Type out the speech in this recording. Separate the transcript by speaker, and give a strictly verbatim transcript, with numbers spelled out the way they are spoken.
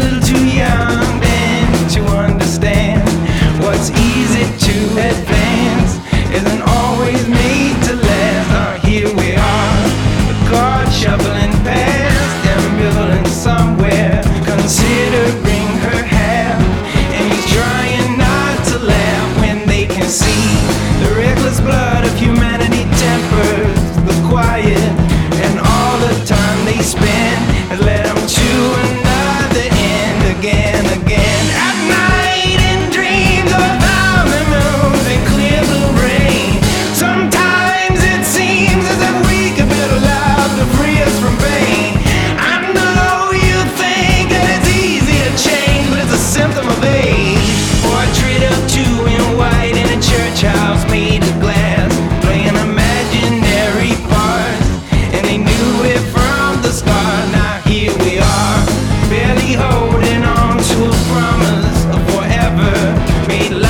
Speaker 1: little too young then to understand what's easy to advance isn't always made to last. Uh, here we are, the card shuffling past, ambivalent somewhere, considering her half, and he's trying not to laugh when they can see the reckless blood of humanity tempers the quiet, and all the time they spend has led them to another end again, again. At night in dreams of thousand moons and clear blue rain, sometimes it seems as if we could build a love to free us from pain. I know you think that it's easy to change, but it's a symptom of age. Portrait of two in white in a church house made of glass, playing imaginary parts, and they knew it from the start. Now here we are, barely holding on to a promise of forever, made